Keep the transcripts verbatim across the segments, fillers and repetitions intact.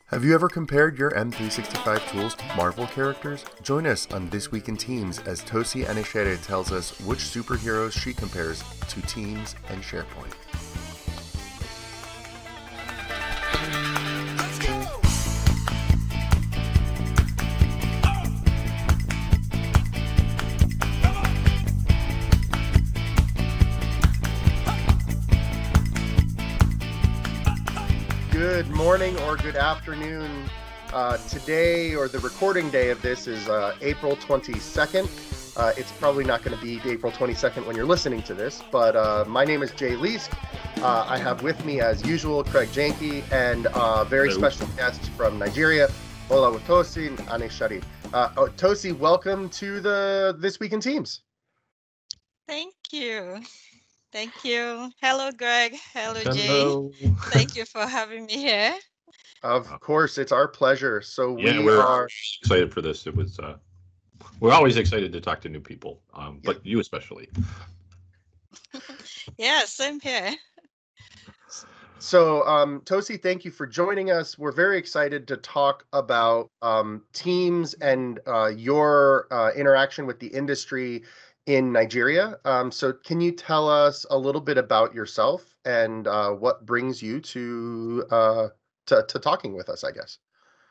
Have you ever compared your M three sixty-five tools to Marvel characters? Join us on This Week in Teams as Tosi Anishere tells us which superheroes she compares to Teams and SharePoint. Good morning or good afternoon. Uh, today, or the recording day of this, is uh, April twenty-second. Uh, it's probably not going to be April twenty-second when you're listening to this, but uh, my name is Jay Leask. Uh, I have with me, as usual, Craig Janke and uh, very Hello. special guests from Nigeria, Ola Tosi and Ane Sharif. Uh, oh, Tosi, welcome to the This Week in Teams. Thank you. Thank you. Hello, Greg. Hello, Jay. Hello. Thank you for having me here. Of course, it's our pleasure. So Yeah, we we're are excited for this. It was uh we're always excited to talk to new people, um, but you especially. Yeah, same here. So, um, Tosi, thank you for joining us. We're very excited to talk about um, Teams and uh, your uh, interaction with the industry in Nigeria. Um, so, can you tell us a little bit about yourself and uh, what brings you to, uh, to to talking with us? I guess.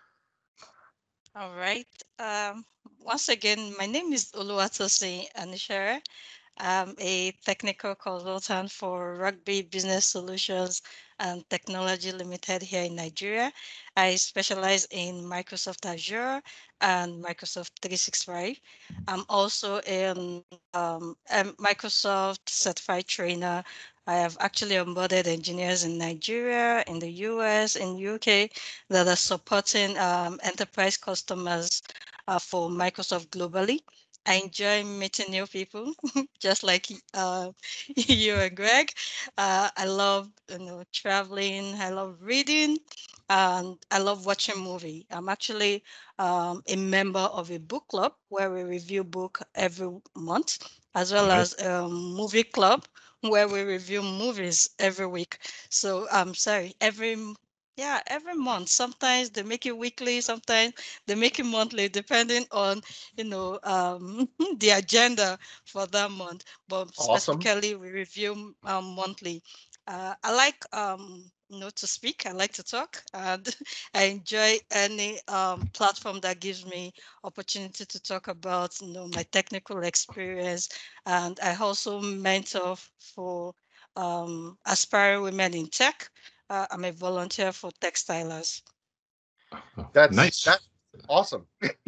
All right. Um, once again, my name is Oluwatosi Anishere. I'm a technical consultant for Rugby Business Solutions and Technology Limited here in Nigeria. I specialize in Microsoft Azure and Microsoft three sixty-five. I'm also an um, a Microsoft certified trainer. I have actually onboarded engineers in Nigeria, in the U S, in U K that are supporting um, enterprise customers uh, for Microsoft globally. I enjoy meeting new people, just like uh, you and Greg. Uh, I love you know traveling. I love reading, and I love watching movie. I'm actually um, a member of a book club where we review book every month, as well Nice. as a movie club where we review movies every week. So I'm sorry, every yeah, every month. Sometimes they make it weekly, sometimes they make it monthly, depending on you know um, the agenda for that month. But Awesome. specifically, we review um, monthly. Uh, I like um, you know to speak. I like to talk, and I enjoy any um, platform that gives me opportunity to talk about you know my technical experience. And I also mentor for um, aspiring women in tech. Uh, I'm a volunteer for Textilers. Oh, That's nice. that's awesome.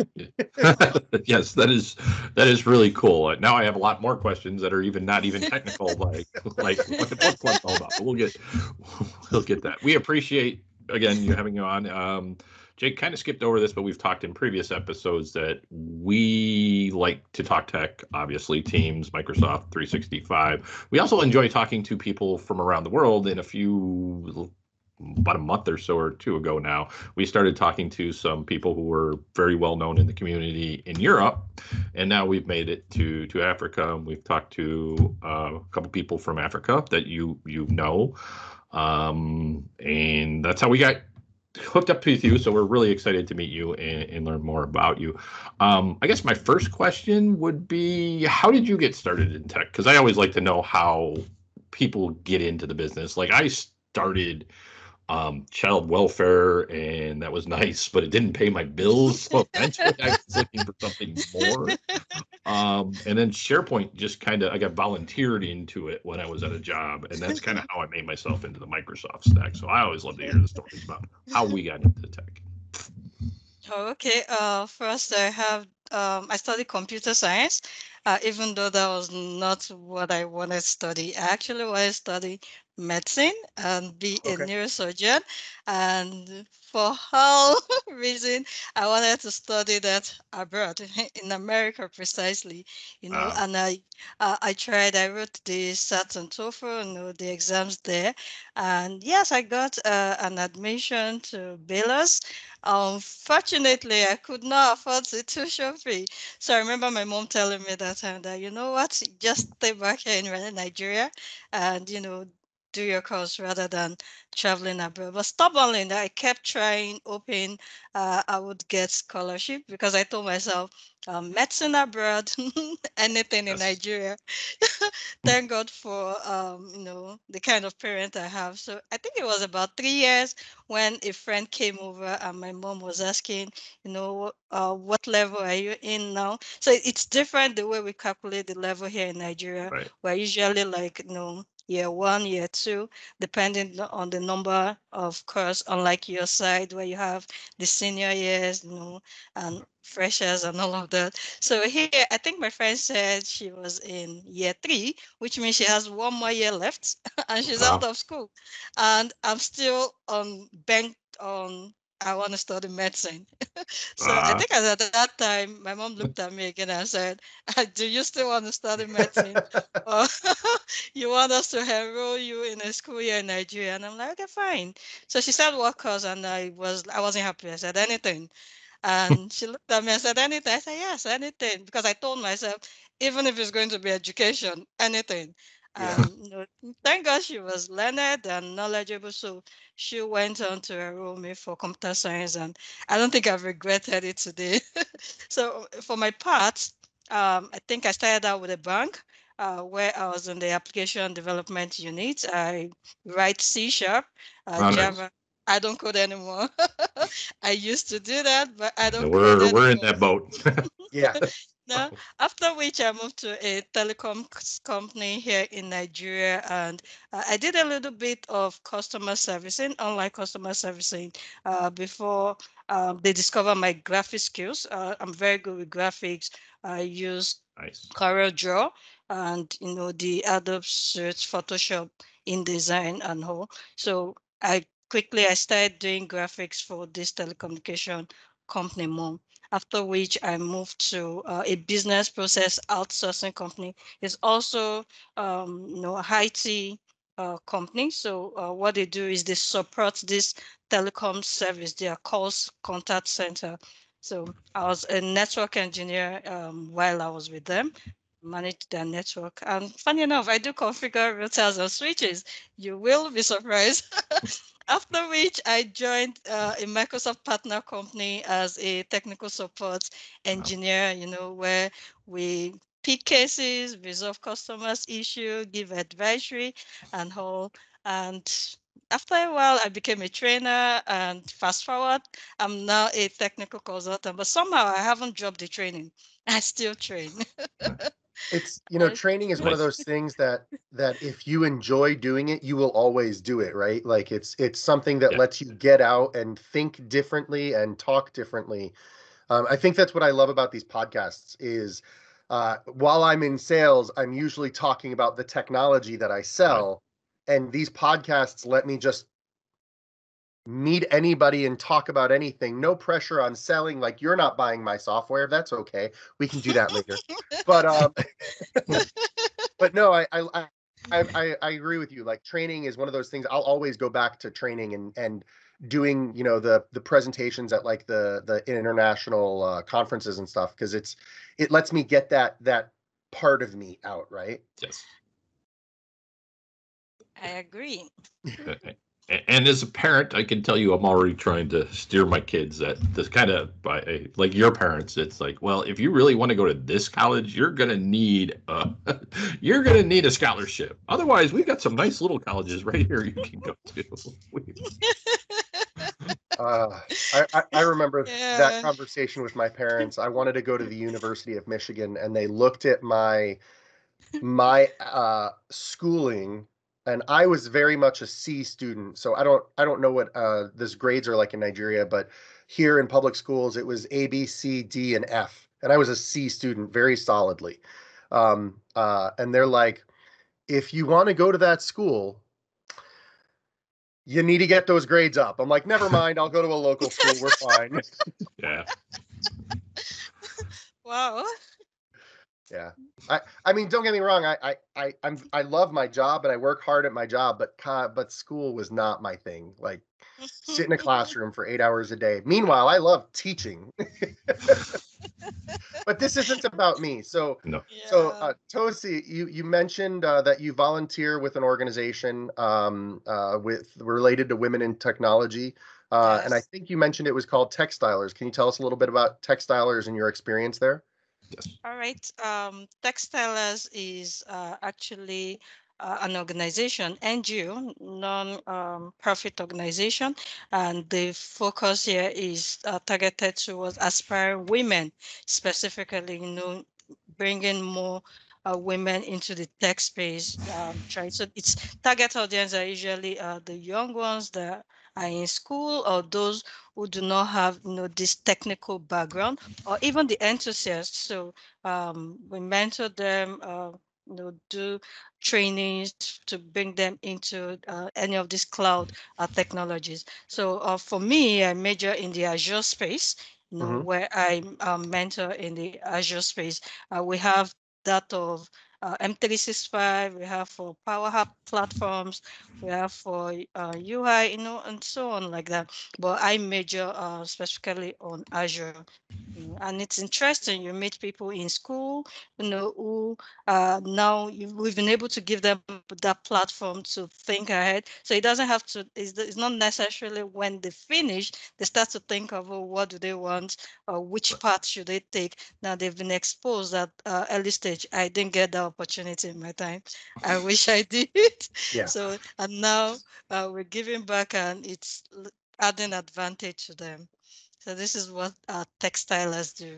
Yes, that is that is really cool. Now I have a lot more questions that are even not even technical, like like what the book club's all about. But we'll get we'll get that. We appreciate again you having you on. Um, Jake kind of skipped over this, but we've talked in previous episodes that we like to talk tech, obviously Teams, Microsoft three sixty-five. We also enjoy talking to people from around the world. In a few about a month or so or two ago now, we started talking to some people who were very well known in the community in Europe, and now we've made it to to Africa. We've talked to uh, a couple people from Africa that you you know, um, and that's how we got hooked up with you. So we're really excited to meet you and, and learn more about you. Um, I guess my first question would be, how did you get started in tech? Because I always like to know how people get into the business. Like I started um, child welfare, and that was nice, but it didn't pay my bills. So eventually, I was looking for something more. Um, and then SharePoint just kind of I got volunteered into it when I was at a job, and that's kind of how I made myself into the Microsoft stack. So I always love to hear the stories about how we got into tech. Oh, okay. Uh, first, I have um, I studied computer science, uh, even though that was not what I wanted to study. I actually wanted to study medicine and be a Okay. neurosurgeon. And for how reason I wanted to study that abroad in America precisely, you know. Uh, And I uh, I tried. I wrote the SAT and TOEFL, you know, the exams there, and yes, I got uh, an admission to Baylor's. Unfortunately, I could not afford the tuition fee. So I remember my mom telling me that time that, you know what, just stay back here in Nigeria and, you know, do your course rather than traveling abroad. But stubbornly, I kept trying, hoping uh, I would get scholarship because I told myself, um, medicine abroad, anything in Yes. Nigeria. Thank God for um, you know, the kind of parent I have. So I think it was about three years when a friend came over and my mom was asking, you know, uh, what level are you in now? So it's different the way we calculate the level here in Nigeria. Right. We're usually like, you know, year one, year two, depending on the number of course, unlike your side where you have the senior years, you know, and freshers and all of that. So here, I think my friend said she was in year three, which means she has one more year left and she's Wow. out of school. And I'm still on bent on I want to study medicine. So I Uh, think at that time, my mom looked at me again and said, do you still want to study medicine? Or you want us to enroll you in a school here in Nigeria? And I'm like, okay, fine. So she said, what course? And I was, I wasn't happy. I said, anything. And she looked at me and said, anything? I said, yes, anything. Because I told myself, even if it's going to be education, anything. Yeah. And you know, thank God she was learned and knowledgeable. So she went on to enroll me for computer science. And I don't think I've regretted it today. So for my part, um, I think I started out with a bank uh, where I was in the application development unit. I write C sharp, uh, oh, nice. Java. I don't code anymore. I used to do that, but I don't code We're we're in anymore. that boat. Yeah. No, after which I moved to a telecom c- company here in Nigeria, and uh, I did a little bit of customer servicing, online customer servicing, uh, before um, they discovered my graphic skills. Uh, I'm very good with graphics. I use Nice. Corel Draw and you know the Adobe Suite, Photoshop, InDesign, and all. So I quickly I started doing graphics for this telecommunication company more. After which I moved to uh, a business process outsourcing company. It's also um, you know a I T uh, company. So uh, what they do is they support this telecom service, their calls contact center. So I was a network engineer um, while I was with them, managed their network. And funny enough, I do configure routers and switches. You will be surprised. After which I joined uh, a Microsoft partner company as a technical support engineer, you know, where we pick cases, resolve customers' issue, give advisory and all. And after a while, I became a trainer, and fast forward, I'm now a technical consultant, but somehow I haven't dropped the training. I still train. It's, you know, I- training is one of Nice. those things that that if you enjoy doing it, you will always do it, right? Like it's it's something that Yeah. lets you get out and think differently and talk differently. Um, I think that's what I love about these podcasts is uh, while I'm in sales, I'm usually talking about the technology that I Right. sell, and these podcasts let me just meet anybody and talk about anything. No pressure on selling. Like you're not buying my software. That's okay. We can do that later. But um, but no, I I I I I agree with you. Like training is one of those things. I'll always go back to training and and doing, you know, the the presentations at like the the international uh, conferences and stuff because it's it lets me get that that part of me out, right? Yes. I agree. Uh, a- And as a parent, I can tell you, I'm already trying to steer my kids that this kind of by like your parents. It's like, well, if you really want to go to this college, you're gonna need uh, you're gonna need a scholarship. Otherwise, we've got some nice little colleges right here you can go to. Uh, I, I I remember that Yeah. conversation with my parents. I wanted to go to the University of Michigan, and they looked at my my uh, schooling, and I was very much a C student. So I don't I don't know what uh, this grades are like in Nigeria, but here in public schools it was A, B, C, D, and F, and I was a C student very solidly. Um, uh, and they're like, if you want to go to that school, you need to get those grades up. I'm like, never mind, I'll go to a local school. We're fine. Yeah. Wow. Yeah. I, I mean, don't get me wrong. I, I, I, I'm, I love my job and I work hard at my job, but, co- but school was not my thing. Like sit in a classroom for eight hours a day. Meanwhile, I love teaching, but this isn't about me. So, No. so, Yeah. uh, Tosi, you, you mentioned, uh, that you volunteer with an organization, um, uh, with related to women in technology. Uh, and I Yes. think you mentioned it was called Textilers. Can you tell us a little bit about Textilers and your experience there? Yes. All right. Um, Textiles is uh, actually uh, an organization, N G O, non-profit organization, and the focus here is uh, targeted towards aspiring women, specifically, you know, bringing more uh, women into the tech space. Um, try so its target audience are usually uh, the young ones that are in school or those who do not have, you know, this technical background, or even the enthusiasts. So um, we mentor them, uh, you know, do trainings to bring them into uh, any of these cloud uh, technologies. So uh, for me, I major in the Azure space, you know, Mm-hmm. where I um, mentor in the Azure space. Uh, we have that of uh, M three sixty-five, we have for Power App platforms, we have for uh, U I, you know, and so on like that. But I major uh, specifically on Azure. Mm, And it's interesting. You meet people in school, you know, who uh, now you, we've been able to give them that platform to think ahead. So it doesn't have to. It's, it's not necessarily when they finish they start to think of, oh, what do they want, or which path should they take. Now they've been exposed at uh, early stage. I didn't get the opportunity in my time. I wish I did. Yeah. So and now uh, we're giving back, and it's l- adding advantage to them. So this is what uh, textilers do.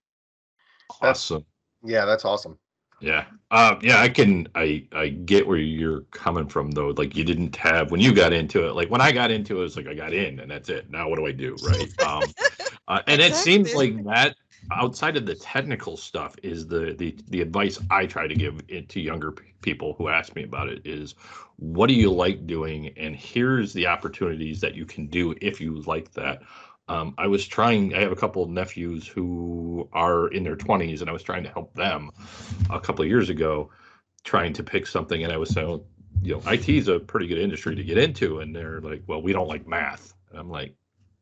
That's, Awesome. yeah, that's awesome. Yeah. Uh, yeah, I can I I get where you're coming from though. Like you didn't have when you got into it, like when I got into it, it's like I got in and that's it. Now what do I do? Right. Um uh, and it seems Exactly. like that outside of the technical stuff is the the the advice I try to give it to younger p- people who ask me about it is what do you like doing? And here's the opportunities that you can do if you like that. Um, I was trying, I have a couple of nephews who are in their twenties, and I was trying to help them a couple of years ago trying to pick something. And I was saying, you know, I T is a pretty good industry to get into. And they're like, well, we don't like math. And I'm like,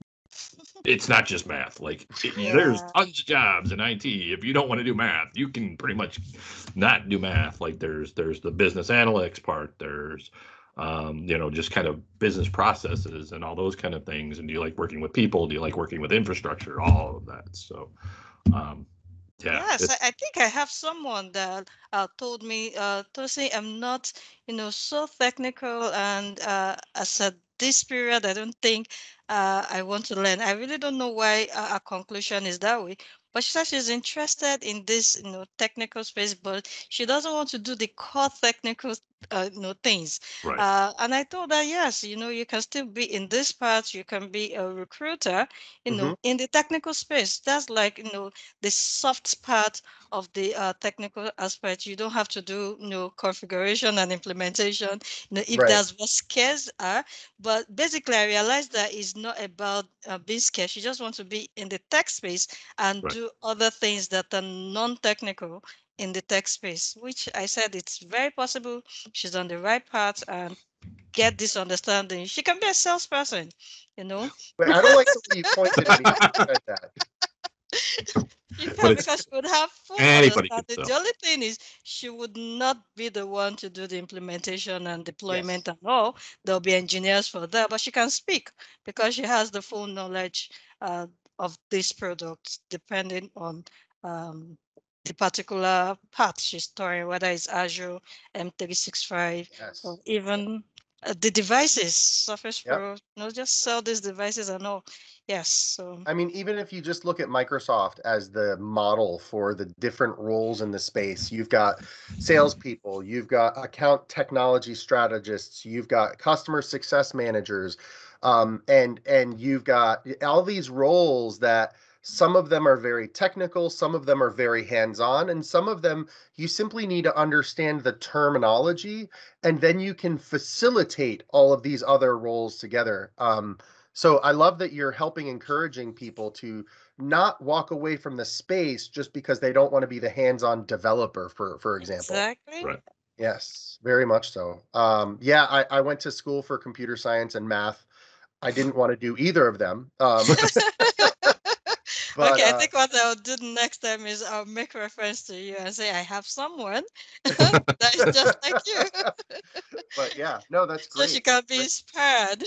it's not just math. Like, it, there's Yeah. tons of jobs in I T. If you don't want to do math, you can pretty much not do math. Like, there's there's the business analytics part. There's um, you know, just kind of business processes and all those kind of things. And do you like working with people? Do you like working with infrastructure? All of that. So, um, yeah, Yes, I, it's I think I have someone that uh, told me uh, to say I'm not, you know, so technical, and uh, as at this period, I don't think uh, I want to learn. I really don't know why uh, our conclusion is that way. But she said she's interested in this, you know, technical space, but she doesn't want to do the core technical, uh, you know, things. right. Uh, and I told her, yes, you know, you can still be in this part. You can be a recruiter, you Mm-hmm. know, in the technical space. That's like, you know, the soft part of the uh, technical aspect. You don't have to do, you know, configuration and implementation, you know, if Right. that's what scares are. But basically, I realized that it's not about uh, being scared. You just want to be in the tech space and Right. do other things that are non-technical in the tech space, which I said it's very possible she's on the right path and get this understanding. She can be a salesperson, you know. But I don't like the way you pointed at me when you said that. She But can, it's because she would have full anybody can understanding. The sell. only thing is she would not be the one to do the implementation and Yes. deployment and all. There'll be engineers for that, but she can speak because she has the full knowledge uh, of these products, depending on um, the particular path she's storing, whether it's Azure, M three sixty-five, or Yes. even uh, the devices, Surface Yep. Pro. You know, just sell these devices and all. Yes. So I mean, even if you just look at Microsoft as the model for the different roles in the space, you've got salespeople, you've got account technology strategists, you've got customer success managers, um, and and you've got all these roles that some of them are very technical, some of them are very hands-on, and some of them you simply need to understand the terminology, and then you can facilitate all of these other roles together. Um, So I love that you're helping encouraging people to not walk away from the space just because they don't want to be the hands-on developer, for for example. Exactly. Right. Yes, very much so. Um, yeah, I, I went to school for computer science and math. I didn't want to do either of them. Um, but Okay, I uh, think what I'll do next time is I'll make reference to you and say I have someone that is just like you, but yeah, no, that's so she great. can That's be great. inspired.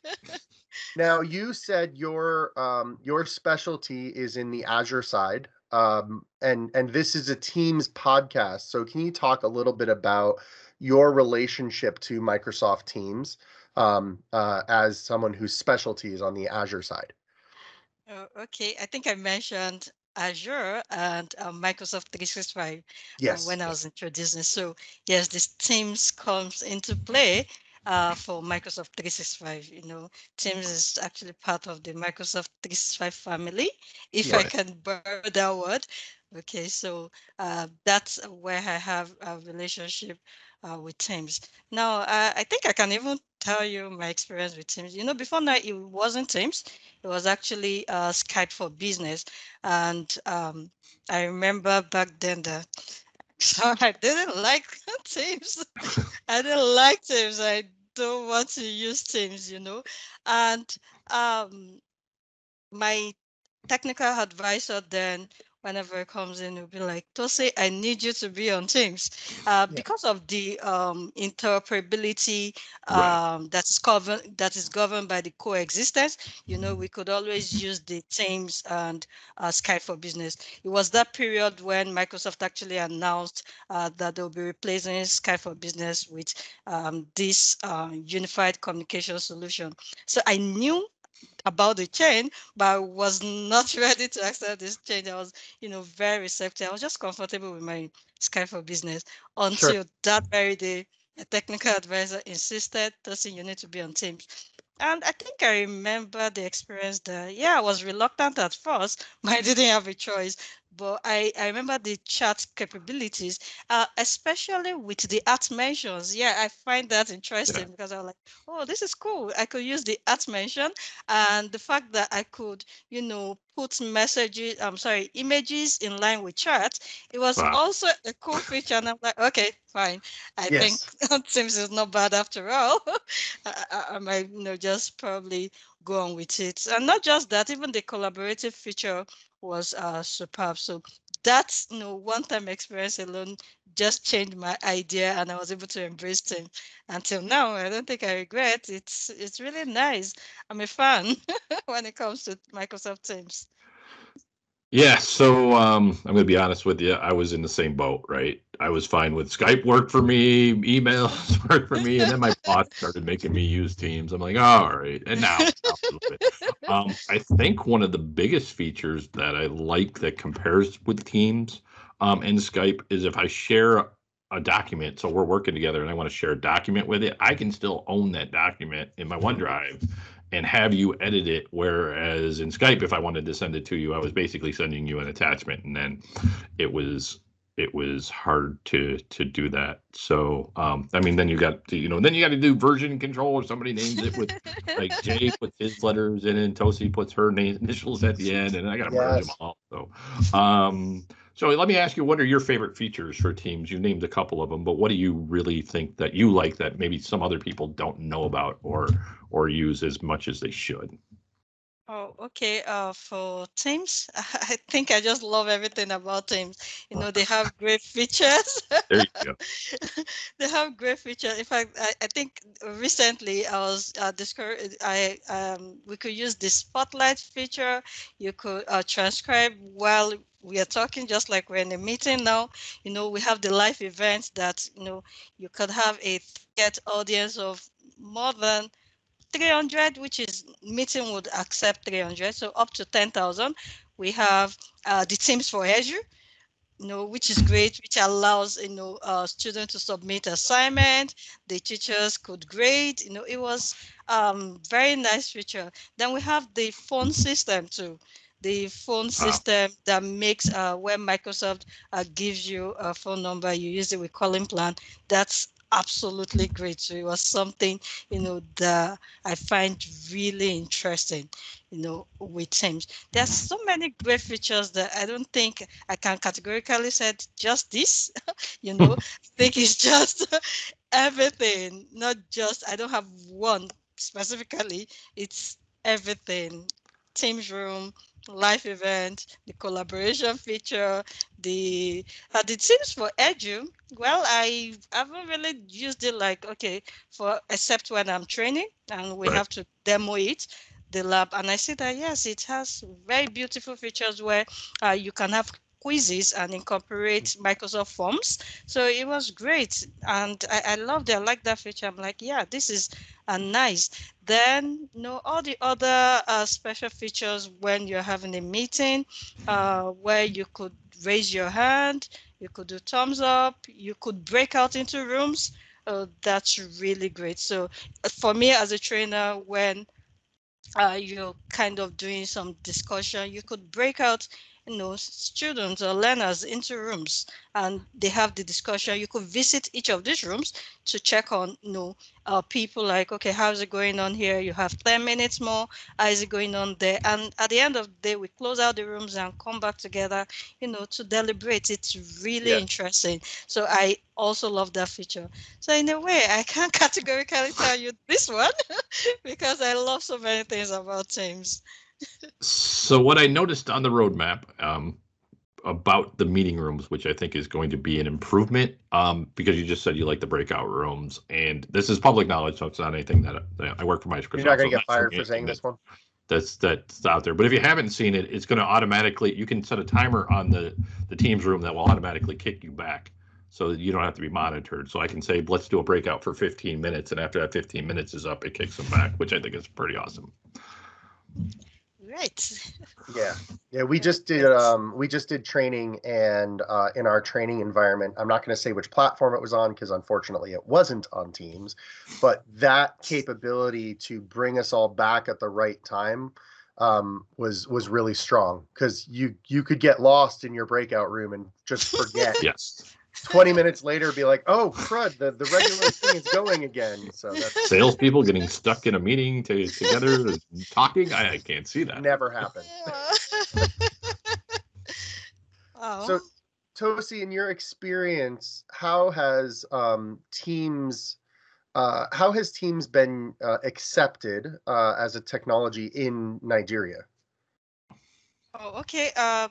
Now, you said your um, your specialty is in the Azure side, um, and and this is a Teams podcast. So, can you talk a little bit about your relationship to Microsoft Teams um, uh, as someone whose specialty is on the Azure side? Oh, okay, I think I mentioned Azure and uh, Microsoft three sixty-five uh, Yes. when I was introducing. So yes, this Teams comes into play uh, for Microsoft three sixty-five. You know, Teams is actually part of the Microsoft three sixty-five family, if I Yes. Right. can borrow that word. Okay, so uh, that's where I have a relationship uh, with Teams. Now, uh, I think I can even tell you my experience with Teams. You know, before now it wasn't Teams. It was actually uh, Skype for Business. And um, I remember back then that so I didn't like Teams. I didn't like Teams. I don't want to use Teams, you know. And um, my technical advisor then, whenever it comes in, will be like, Tose, I need you to be on Teams. Uh, Yeah. because of the um, interoperability Right. um, that is governed that is governed by the coexistence, you know, we could always use the Teams and uh, Skype for Business. It was that period when Microsoft actually announced uh, that they'll be replacing Skype for Business with um, this uh, unified communication solution. So I knew about the change, but I was not ready to accept this change. I was, you know, very receptive. I was just comfortable with my Skype for Business Sure. until that very day. A technical advisor insisted, Tosin, you need to be on Teams. And I think I remember the experience that, yeah, I was reluctant at first, but I didn't have a choice. But I, I remember the chat capabilities, uh, especially with the at mentions. Yeah, I find that Yeah. interesting because I was like, oh, this is cool. I could use the at mention, and the fact that I could, you know, put messages, I'm sorry, images in line with chat. It was Wow. also a cool feature. And I'm like, okay, fine. I think Yes. Teams is not bad after all. I, I, I might, you know, just probably go on with it. And not just that, even the collaborative feature was uh, superb. So that's, you know, one-time experience alone just changed my idea, and I was able to embrace Teams. Until now, I don't think I regret. It's it's really nice. I'm a fan when it comes to Microsoft Teams. Yeah, so um, I'm going to be honest with you. I was in the same boat, right? I was fine with Skype worked for me, emails worked for me, and then my boss started making me use Teams. I'm like, all right, and now, now a little bit. Um, I think one of the biggest features that I like that compares with Teams um, and Skype is if I share a document. So we're working together, and I want to share a document with it. I can still own that document in my OneDrive and have you edit it. Whereas in Skype, if I wanted to send it to you, I was basically sending you an attachment, and then it was it was hard to to do that. So um, I mean, then you got to, you know, then you got to do version control, or somebody names it with like Jay puts his letters in, and Tosi puts her name initials at the end, and I got to merge them Yes. all. So. Um, so let me ask you, what are your favorite features for Teams? You named a couple of them, but what do you really think that you like that maybe some other people don't know about or or use as much as they should? Oh, okay. Uh, for Teams, I think I just love everything about Teams. You know, they have great features. There you go. They have great features. In fact, I, I think recently I was uh, discover I um we could use the spotlight feature. You could uh, transcribe while we are talking, just like we're in a meeting now. You know, we have the live events that, you know, you could have a target audience of more than three hundred, which is meeting would accept three hundred, so up to ten thousand. We have uh, the Teams for Azure, you know, which is great, which allows, you know, uh, students to submit assignment. The teachers could grade. You know, it was um very nice feature. Then we have the phone system too. The phone Wow. system that makes uh, when Microsoft uh, gives you a phone number, you use it with calling plan. That's absolutely great. So it was something, you know, that I find really interesting, you know, with Teams. There's so many great features that I don't think I can categorically say just this, you know, I think it's just everything, not just, I don't have one specifically, it's everything. Teams room, live event, the collaboration feature, the uh, the Teams for Edu. Well, I haven't really used it like, okay, for except when I'm training and we Right. have to demo it, the lab. And I see that, yes, it has very beautiful features where uh, you can have quizzes and incorporate Microsoft Forms. So it was great. And I, I loved it. I like that feature. I'm like, yeah, this is uh, nice. Then, you know, all the other uh, special features when you're having a meeting uh, where you could raise your hand, you could do thumbs up, you could break out into rooms. Uh, that's really great. So uh, for me as a trainer, when uh, you're kind of doing some discussion, you could break out, you know, students or learners into rooms and they have the discussion. You could visit each of these rooms to check on, you know, uh, people like, okay, how's it going on here? You have ten minutes more. How is it going on there? And at the end of the day, we close out the rooms and come back together, you know, to deliberate. It's really Yeah. interesting. So I also love that feature. So in a way, I can't categorically tell you this one because I love so many things about Teams. So what I noticed on the roadmap um, about the meeting rooms, which I think is going to be an improvement, um, because you just said you like the breakout rooms, and this is public knowledge, so it's not anything that, that I work for Microsoft. You're not going so to get fired saying for saying that, this one. That's that's out there. But if you haven't seen it, it's going to automatically. You can set a timer on the the Teams room that will automatically kick you back, so that you don't have to be monitored. So I can say, let's do a breakout for fifteen minutes, and after that fifteen minutes is up, it kicks them back, which I think is pretty awesome. Right. Yeah. Yeah, we just did um we just did training and uh in our training environment, I'm not going to say which platform it was on because unfortunately it wasn't on Teams, but that capability to bring us all back at the right time um was was really strong because you you could get lost in your breakout room and just forget. Yes. twenty minutes later be like, oh crud, the, the regular thing is going again. So that's Salespeople getting stuck in a meeting to, together talking. I, I can't see that. never happened. Oh. So Tosi, in your experience, how has um, Teams uh, how has Teams been uh, accepted uh, as a technology in Nigeria? Oh, okay. Uh,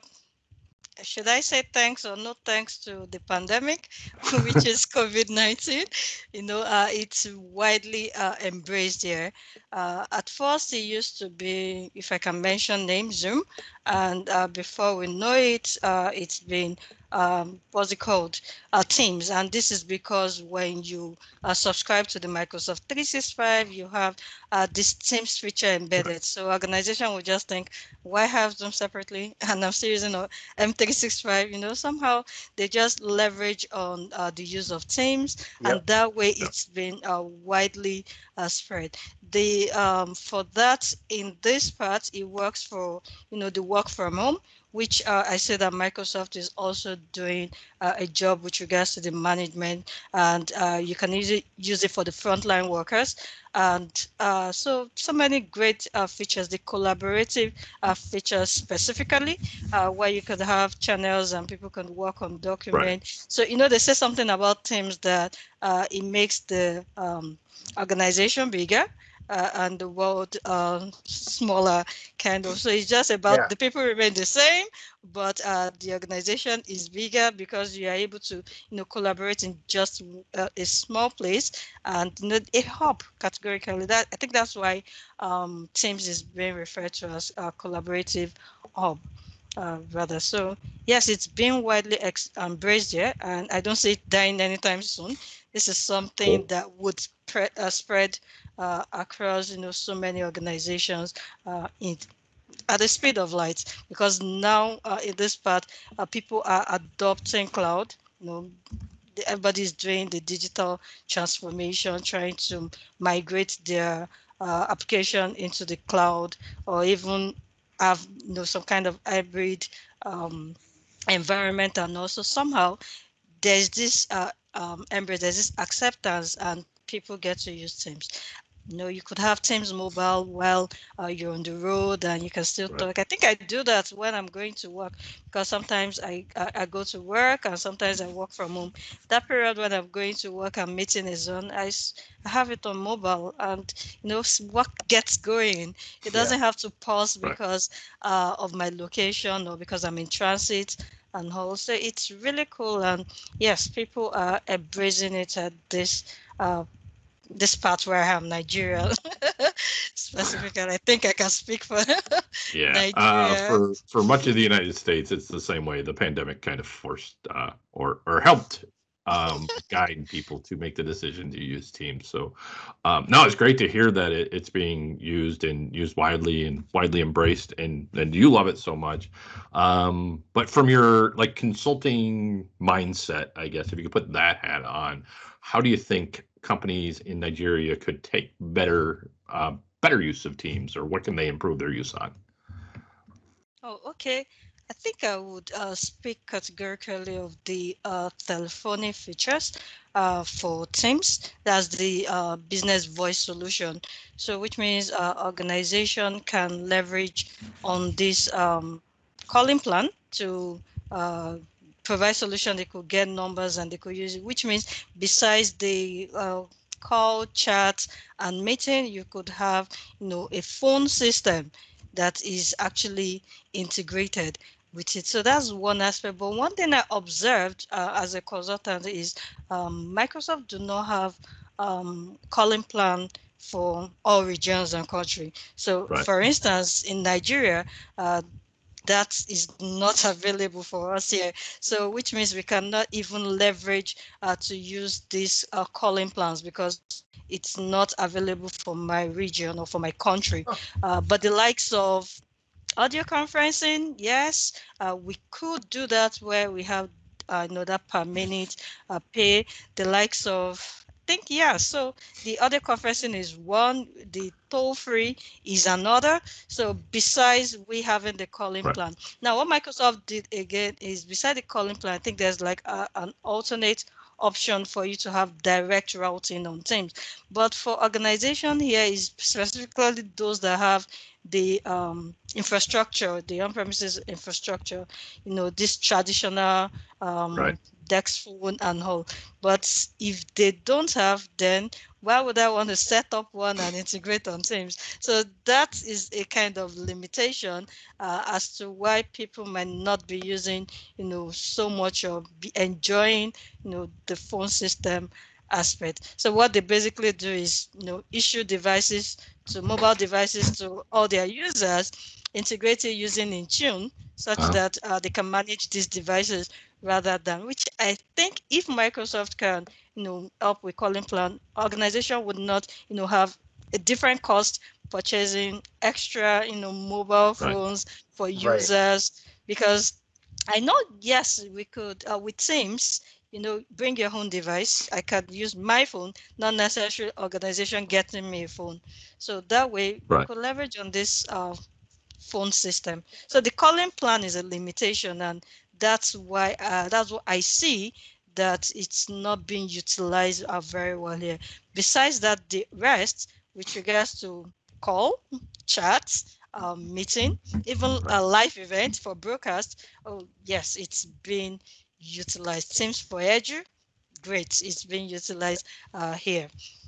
should I say thanks or no thanks to the pandemic, which is COVID nineteen? You know, uh, it's widely uh, embraced here. Uh, at first, it used to be, if I can mention name, Zoom. And uh, before we know it, uh, it's been, um, what's it called? Uh, Teams. And this is because when you uh, subscribe to the Microsoft three sixty-five, you have uh, this Teams feature embedded. So organization will just think, why have Zoom separately? And I'm still using a M three sixty-five, you know, somehow they just leverage on uh, the use of Teams, Yep. and that way it's been uh, widely uh, spread. The um, for that in this part, it works for, you know, the work from home, which uh, I say that Microsoft is also doing uh, a job with regards to the management, and uh, you can use it, use it for the frontline workers. And uh, so, so many great uh, features, the collaborative uh, features specifically, uh, where you could have channels and people can work on document. Right. So, you know, they say something about Teams that uh, it makes the um, organization bigger. Uh, and the world uh, smaller, kind of. So it's just about Yeah. the people remain the same, but uh, the organization is bigger because you are able to, you know, collaborate in just uh, a small place and, you know, a hub categorically. That I think that's why um, Teams is being referred to as a collaborative hub. Uh, rather. So yes, it's been widely ex- embraced here, and I don't see it dying anytime soon. This is something Cool. that would spread, uh, spread uh, across, you know, so many organizations uh, in at the speed of light. Because now uh, in this part, uh, people are adopting cloud. You know, everybody's doing the digital transformation, trying to migrate their uh, application into the cloud, or even have, you know, some kind of hybrid um, environment. And also somehow there's this uh, um, embrace, there's this acceptance, and people get to use Teams. You know, you could have Teams mobile while uh, you're on the road and you can still Right. talk. I think I do that when I'm going to work, because sometimes I, I, I go to work and sometimes I work from home. That period when I'm going to work and meeting is on, I, s- I have it on mobile, and you know, s- work gets going. It Yeah. doesn't have to pause Right. because uh, of my location or because I'm in transit and all. So it's really cool, and yes, people are embracing it at this uh, this part where I am, Nigeria specifically. I think I can speak for Yeah. Uh, Nigeria. for for much of the United States, it's the same way. The pandemic kind of forced uh, or or helped um, guide people to make the decision to use Teams. So, um, no, it's great to hear that it, it's being used and used widely and widely embraced, and and you love it so much. Um, but from your like consulting mindset, I guess if you could put that hat on, how do you think companies in Nigeria could take better uh, better use of Teams, or what can they improve their use on? Oh, okay. I think I would uh, speak categorically of the uh, telephony features uh, for Teams. That's the uh, business voice solution. So, which means uh, organization can leverage on this um, calling plan to uh, provide solution. They could get numbers and they could use it. Which means besides the uh, call, chat, and meeting, you could have, you know, a phone system that is actually integrated with it. So that's one aspect. But one thing I observed uh, as a consultant is um, Microsoft do not have um, calling plan for all regions and country. So, Right. for instance, in Nigeria, uh, that is not available for us here. So, which means we cannot even leverage uh, to use these uh, calling plans because it's not available for my region or for my country. Oh. Uh, but the likes of audio conferencing, yes, uh, we could do that where we have uh, another per minute uh, pay, the likes of, I think, yeah. So the audio conferencing is one, the toll free is another. So besides we having the calling Right. plan, now what Microsoft did again is beside the calling plan, I think there's like a, an alternate option for you to have direct routing on Teams. But for organization here is specifically those that have the um, infrastructure, the on-premises infrastructure, you know, this traditional Right. um, desk phone and all. But if they don't have, then why would I want to set up one and integrate on Teams? So that is a kind of limitation uh, as to why people might not be using, you know, so much or be enjoying, you know, the phone system aspect. So what they basically do is, you know, issue devices to mobile devices to all their users, integrated using Intune, such Uh-huh. that uh, they can manage these devices rather than, which I think if Microsoft can, you know, help with calling plan, organization would not, you know, have a different cost purchasing extra, you know, mobile Right. phones for Right. users, because I know, yes, we could uh, with Teams, you know, bring your own device. I could use my phone, not necessarily organization getting me a phone. So that way we Right. could leverage on this uh, phone system. So the calling plan is a limitation, and that's why uh, that's what I see that it's not being utilized uh, very well here. Besides that, the rest with regards to call, chat, um, meeting, even Right. a live event for broadcast. Oh yes, it's been utilized. Teams for Edu, great, it's being utilized uh, here.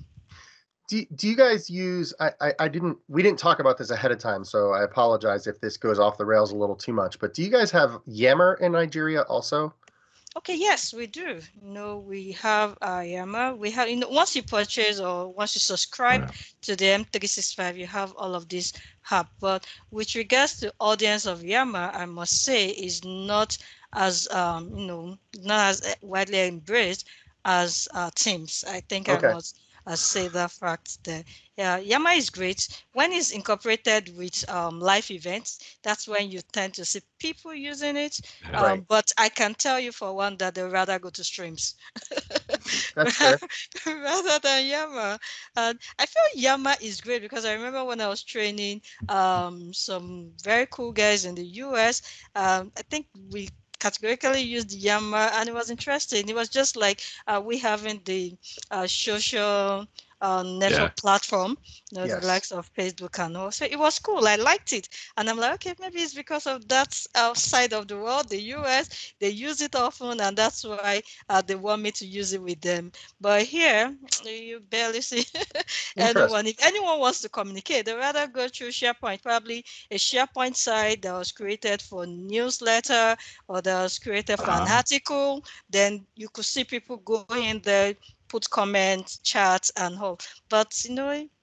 Do, do you guys use I, I I didn't we didn't talk about this ahead of time, so I apologize if this goes off the rails a little too much, but do you guys have Yammer in Nigeria also? Okay, yes, we do. You know, we have uh, Yammer. We have, you know, once you purchase or once you subscribe Yeah. to the M three sixty-five, you have all of this hub. But with regards to audience of Yammer, I must say is not as um, you know, not as widely embraced as uh, Teams. I think I Okay. must uh, say that fact there. Yeah, Yammer is great when it's incorporated with um, live events. That's when you tend to see people using it. Yeah. Right. Um, but I can tell you for one that they'd rather go to streams That's fair. rather than Yammer. And I feel Yammer is great because I remember when I was training um, some very cool guys in the U S. Um, I think we categorically used Yammer, and it was interesting. It was just like uh, we having the uh, social uh, network Yeah. platform, you know, Yes. the likes of Facebook and all. So it was cool. I liked it. And I'm like, okay, maybe it's because of that outside of the world, the U S, they use it often, and that's why uh, they want me to use it with them. But here, you barely see Interesting. anyone. If anyone wants to communicate, they rather go through SharePoint, probably a SharePoint site that was created for newsletter or that was created for an Uh, article. Then you could see people go in there, put comments, chats, and all. But you know, I,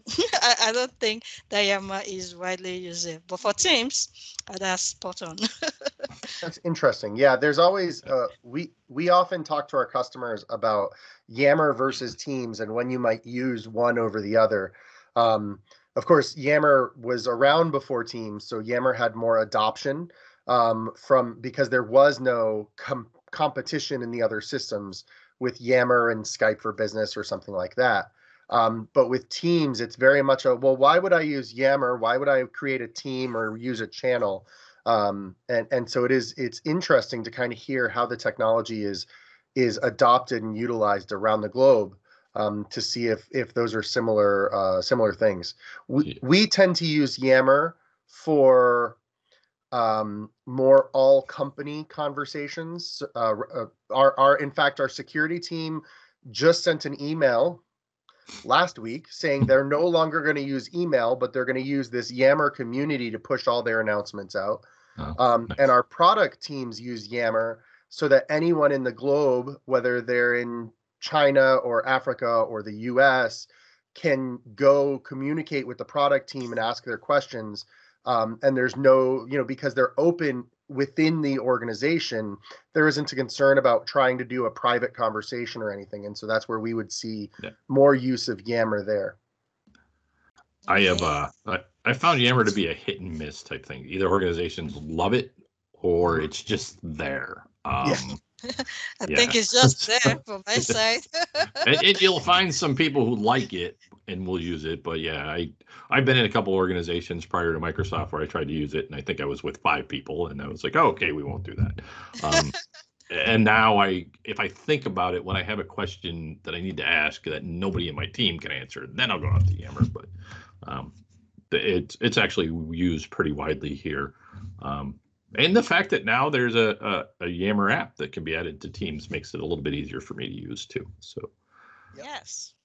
I don't think that Yammer is widely used. But for Teams, uh, that's spot on. That's interesting. Yeah, there's always uh, we we often talk to our customers about Yammer versus Teams and when you might use one over the other. Um, of course, Yammer was around before Teams, so Yammer had more adoption um, from because there was no com- competition in the other systems with Yammer and Skype for Business or something like that. Um, but with Teams, it's very much a well, why would I use Yammer? Why would I create a team or use a channel? Um, and and so it is it's interesting to kind of hear how the technology is is adopted and utilized around the globe um, to see if if those are similar uh, similar things. We yeah. we tend to use Yammer for um, more all company conversations. Uh, uh, our our in fact our security team just sent an email last week saying they're no longer going to use email, but they're going to use this Yammer community to push all their announcements out. Oh, Um, nice. and our product teams use Yammer so that anyone in the globe, whether they're in China or Africa or the U S, can go communicate with the product team and ask their questions. Um, and there's no, you know, because they're open within the organization, there isn't a concern about trying to do a private conversation or anything. And so that's where we would see Yeah. more use of Yammer there. I have Yeah. uh I, I found Yammer to be a hit and miss type thing. Either organizations love it or Mhm. it's just there. Um Yeah. I yeah. think it's just there from my side. and, and you'll find some people who like it and will use it, but yeah, I I've been in a couple organizations prior to Microsoft where I tried to use it, and I think I was with five people, and I was like, oh, okay, we won't do that. Um, and now I, if I think about it, when I have a question that I need to ask that nobody in my team can answer, then I'll go out to Yammer. But um, it's it's actually used pretty widely here. Um, and the fact that now there's a, a, a Yammer app that can be added to Teams makes it a little bit easier for me to use too. So Yes.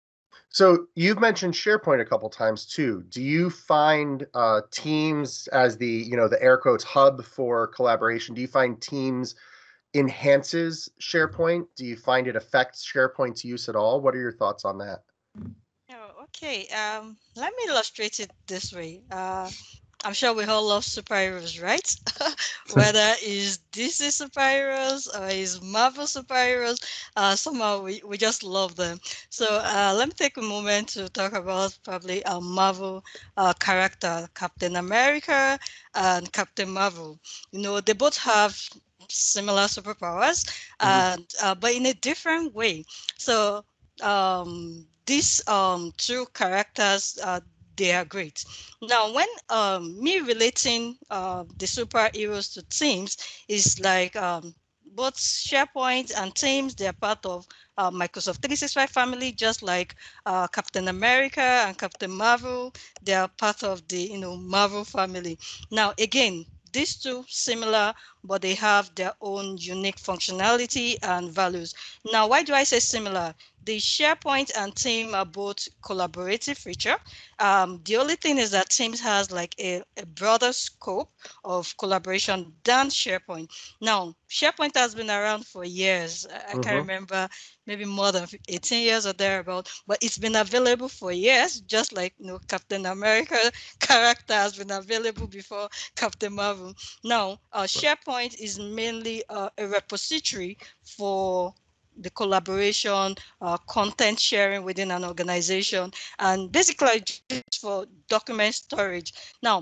So you've mentioned SharePoint a couple times too. Do you find uh, Teams as the, you know, the air quotes hub for collaboration? Do you find Teams enhances SharePoint? Do you find it affects SharePoint's use at all? What are your thoughts on that? Oh, okay. Um, let me illustrate it this way. Uh, I'm sure we all love superheroes, right? Whether it's D C superheroes or it's Marvel superheroes, uh, somehow we, we just love them. So uh, let me take a moment to talk about probably a Marvel uh, character, Captain America and Captain Marvel. You know, they both have similar superpowers, Mhm. and uh, but in a different way. So um, these um, two characters, uh, they are great. Now, when um, me relating uh, the superheroes to Teams is like um, both SharePoint and Teams, they're part of uh, Microsoft three sixty-five family, just like uh, Captain America and Captain Marvel, they are part of the you know Marvel family. Now, again, these two similar, but they have their own unique functionality and values. Now, why do I say similar? The SharePoint and Team are both collaborative feature. Um, the only thing is that Teams has like a, a broader scope of collaboration than SharePoint. Now, SharePoint has been around for years. I, I can't Mhm. remember, maybe more than eighteen years or thereabout, but it's been available for years, just like you know Captain America character has been available before Captain Marvel. Now, uh, SharePoint is mainly uh, a repository for the collaboration, uh, content sharing within an organization, and basically just for document storage. Now,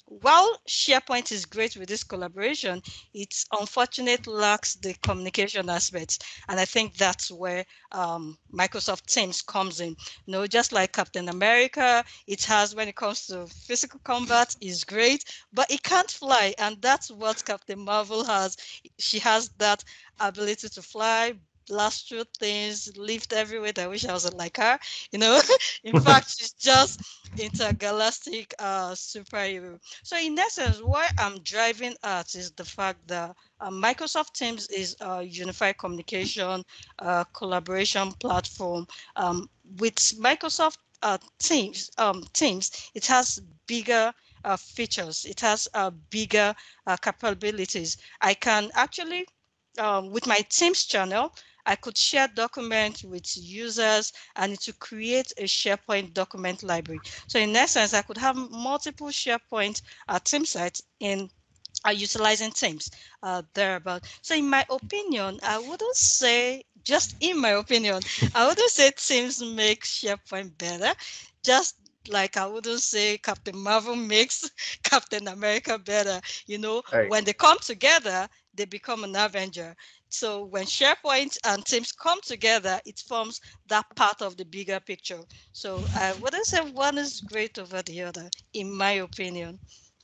while SharePoint is great with this collaboration, it's unfortunate lacks the communication aspects. And I think that's where um, Microsoft Teams comes in. You know, just like Captain America, it has, when it comes to physical combat, is great, but it can't fly. And that's what Captain Marvel has. She has that ability to fly, blast through things, lift everywhere. I wish I was like her, you know. In fact, she's just intergalactic uh, superhero. So in essence, what I'm driving at is the fact that uh, Microsoft Teams is a unified communication uh, collaboration platform. Um, with Microsoft uh, Teams, um, Teams, it has bigger uh, features. It has uh, bigger uh, capabilities. I can actually, um, with my Teams channel, I could share documents with users and it would create a SharePoint document library. So in essence, I could have multiple SharePoint uh, team sites in uh, utilizing Teams uh, thereabout. So in my opinion, I wouldn't say, just in my opinion, I wouldn't say Teams makes SharePoint better. Just like I wouldn't say Captain Marvel makes Captain America better. You know, Right. When they come together, they become an Avenger. So when SharePoint and Teams come together, it forms that part of the bigger picture. So I wouldn't say one is great over the other, in my opinion.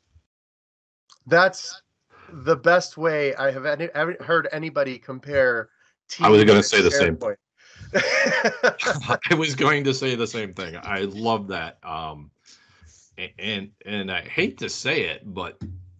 That's the best way I have any, ever heard anybody compare. I was going to say the SharePoint. same. I was going to say the same thing. I love that. Um, and and I hate to say it, but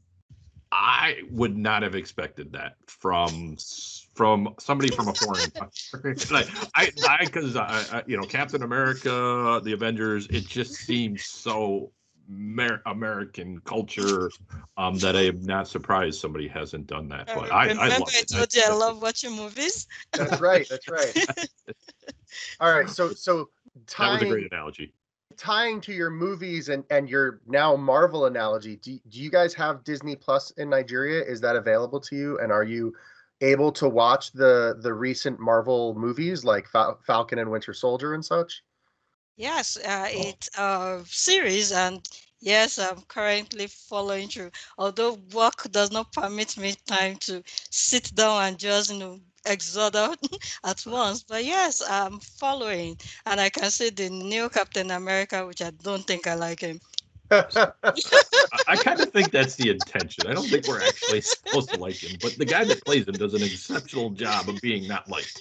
I would not have expected that from from somebody from a foreign country. like I, I, because I, I, you know, Captain America, the Avengers, it just seems so Amer- American culture um, that I am not surprised somebody hasn't done that. But I, Remember, I, I, love I told you I love watching movies. That's right. That's right. All right. So so tying, that was a great analogy. Tying to your movies and and your now Marvel analogy, do, do you guys have Disney Plus in Nigeria? Is that available to you? And are you able to watch the the recent Marvel movies like Fal- Falcon and Winter Soldier and such? Yes, uh, it's a series, and yes, I'm currently following through. Although work does not permit me time to sit down and just, you know, exert out at once. But yes, I'm following, and I can see the new Captain America, which I don't think I like him. I, I kind of think that's the intention. I don't think we're actually supposed to like him, but the guy that plays him does an exceptional job of being not liked.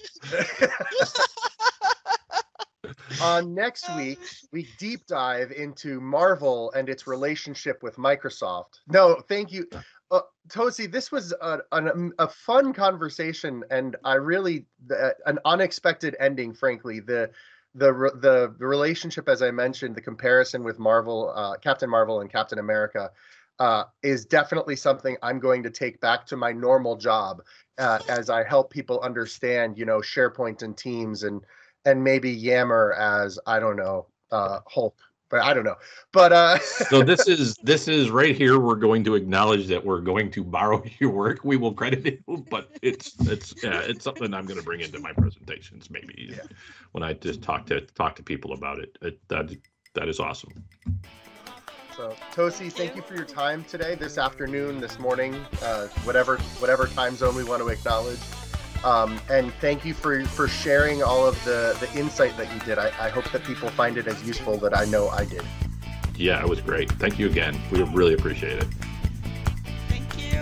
Uh, next week, we deep dive into Marvel and its relationship with Microsoft. No, thank you. Uh, Tosi, this was a, a, a fun conversation, and I really, the, an unexpected ending, frankly. The, the, the, the relationship, as I mentioned, the comparison with Marvel, uh, Captain Marvel and Captain America, uh, is definitely something I'm going to take back to my normal job uh, as I help people understand, you know, SharePoint and Teams and and maybe Yammer as, I don't know, uh, Hulk, but I don't know. But uh, so this is this is right here. We're going to acknowledge that we're going to borrow your work. We will credit it, but it's it's yeah, it's something I'm going to bring into my presentations maybe yeah. when I just talk to talk to people about it. it that that is awesome. So Tosi, thank you for your time today, this afternoon, this morning, uh, whatever whatever time zone we want to acknowledge. Um, and thank you for for sharing all of the, the insight that you did. I, I hope that people find it as useful that I know I did. Yeah, it was great. Thank you again. We really appreciate it. Thank you.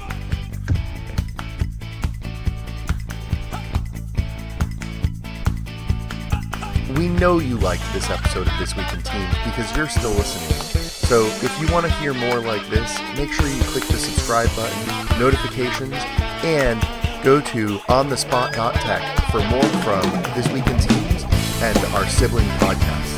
We know you liked this episode of This Week in Teams because you're still listening. So if you want to hear more like this, make sure you click the subscribe button, notifications, and go to on the spot dot tech for more from This Week in Teams and our sibling podcasts.